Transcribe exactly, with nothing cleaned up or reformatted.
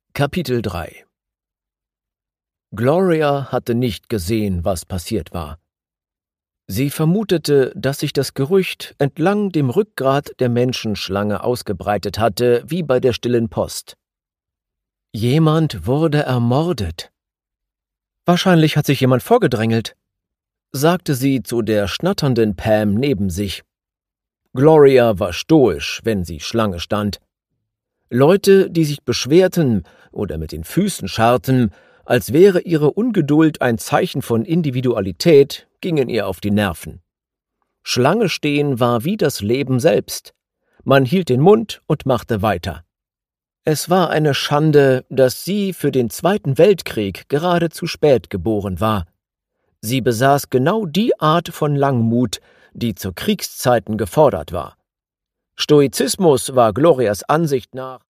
Kapitel drei. Gloria hatte nicht gesehen, was passiert war. Sie vermutete, dass sich das Gerücht entlang dem Rückgrat der Menschenschlange ausgebreitet hatte, wie bei der stillen Post. Jemand wurde ermordet. Wahrscheinlich hat sich jemand vorgedrängelt, sagte sie zu der schnatternden Pam neben sich. Gloria war stoisch, wenn sie Schlange stand. Leute, die sich beschwerten oder mit den Füßen scharrten, als wäre ihre Ungeduld ein Zeichen von Individualität, gingen ihr auf die Nerven. Schlange stehen war wie das Leben selbst. Man hielt den Mund und machte weiter. Es war eine Schande, dass sie für den Zweiten Weltkrieg gerade zu spät geboren war. Sie besaß genau die Art von Langmut, die zu Kriegszeiten gefordert war. Stoizismus war Glorias Ansicht nach